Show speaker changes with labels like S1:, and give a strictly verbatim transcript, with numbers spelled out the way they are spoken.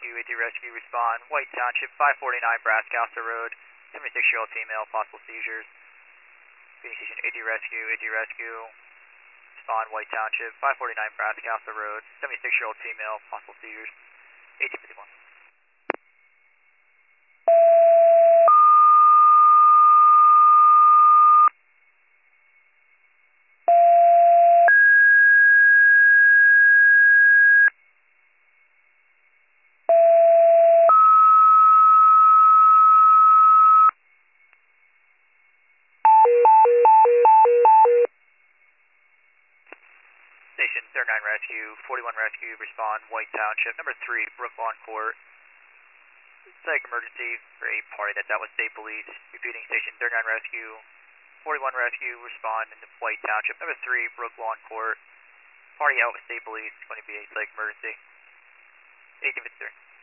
S1: Rescue, A two Rescue, respond. White Township, five forty-nine Brascassa Road, seventy-six-year-old female, possible seizures. Feeding Station, A two Rescue, A two Rescue, respond. White Township, five forty-nine Brascassa Road, seventy-six-year-old female, possible seizures. eighteen fifty-one. Station thirty-nine Rescue, forty-one Rescue, respond. White Township, number three, Brooklawn Court. Psych emergency for a party that's out with state police. Repeating, Station thirty-nine Rescue, forty-one Rescue, respond in White Township, number three, Brooklawn Court. Party out with state police, going to be a psych emergency. eighteen fifty-three.